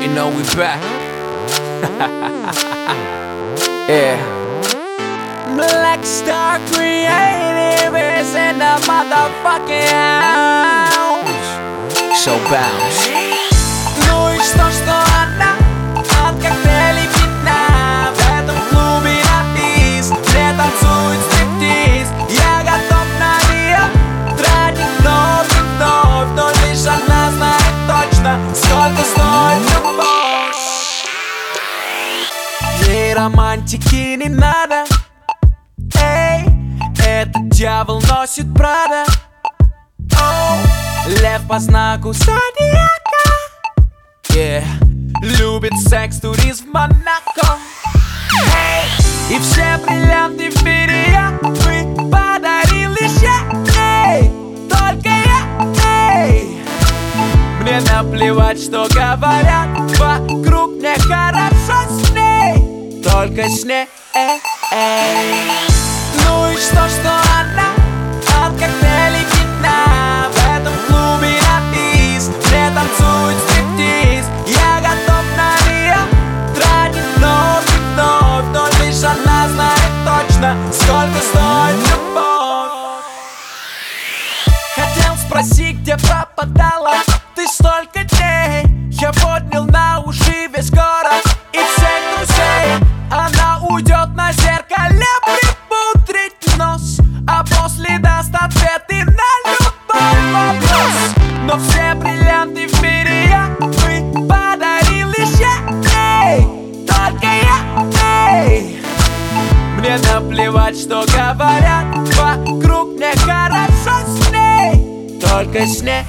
You know we back. Yeah. Black Star Creative is in the motherfucking house. So bounce. Ну и что она от коктейлей вина в этом клубе на бис, где танцует стриптиз. Я готов на нее тратить вновь и вновь, но лишь она знает точно, сколько стоит любовь. Ей романтики не надо. Эй, этот дьявол носит Прада. Лев по знаку зодиака. Yeah. Любит секс, турист в Монако. Эй, и все бриллианты в мире я бы подарил лишь я. Эй, только я. Эй, мне наплевать, что говорят вокруг, мне хорошо с ней, только с ней. Ну и что она от коктейлей вина в этом клубе на бис, где танцует стриптиз. Я готов на нее тратить вновь и вновь, но лишь она знает точно, сколько стоит любовь. Хотел спросить, где пропадала ты столько дней. Я поднял на уши весь город и всех друзей. Она уйдет на зеркале припудрить нос, а после даст ответы на любой вопрос. Но все бриллианты в мире я бы подарил лишь я. Эй, только я. Эй, мне наплевать, что говорят вокруг, мне хорошо с ней, только с ней.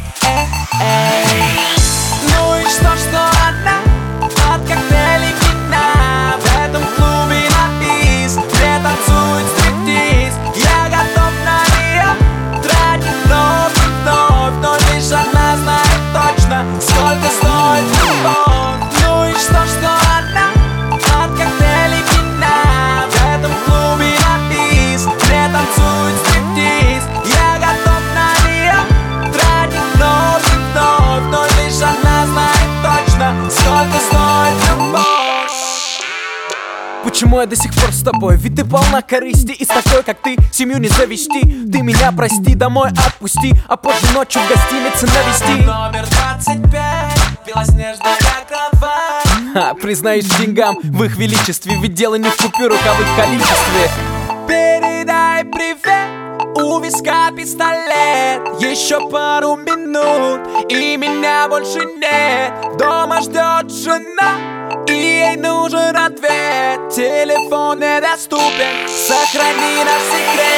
Ну и что она от коктейлей вина в этом клубе на бис, где танцует стриптиз. Я готов на нее тратить вновь и вновь, но лишь она знает точно, сколько стоит любовь. Ну и что она от коктейлей вина в этом клубе на бис, где танцует стриптиз. Я готов на нее тратить вновь и вновь, но лишь она знает точно, сколько стоит любовь. Почему я до сих пор с тобой? Ведь ты полна корысти, и с такой, как ты, семью не завести. Ты меня прости, домой отпусти, а позже ночью в гостинице навести. Номер 25, белоснежная кровать. Признаюсь деньгам в их величестве, ведь дело не в купюрах, а в их количестве. Передай привет, у виска пистолет. Еще пару минут, и меня больше нет. Дома ждет жена, и ей нужен ответ. Телефон недоступен, сохрани наш секрет.